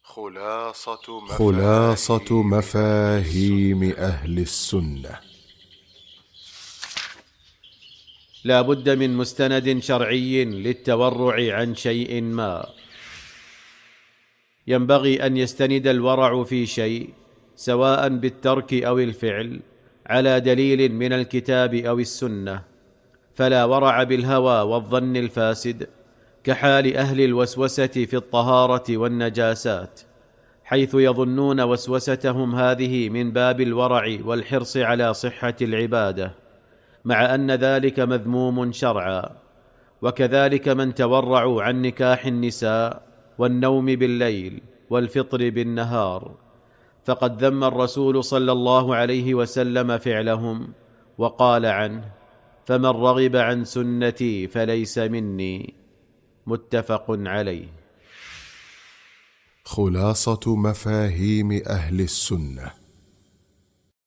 خلاصة مفاهيم أهل السنة. لا بد من مستند شرعي للتورع عن شيء ما. ينبغي أن يستند الورع في شيء سواء بالترك أو الفعل على دليل من الكتاب أو السنة، فلا ورع بالهوى والظن الفاسد كحال أهل الوسوسة في الطهارة والنجاسات، حيث يظنون وسوستهم هذه من باب الورع والحرص على صحة العبادة، مع أن ذلك مذموم شرعا. وكذلك من تورعوا عن نكاح النساء والنوم بالليل والفطر بالنهار، فقد ذم الرسول صلى الله عليه وسلم فعلهم وقال عنه: فمن رغب عن سنتي فليس مني. متفق عليه. خلاصة مفاهيم أهل السنة.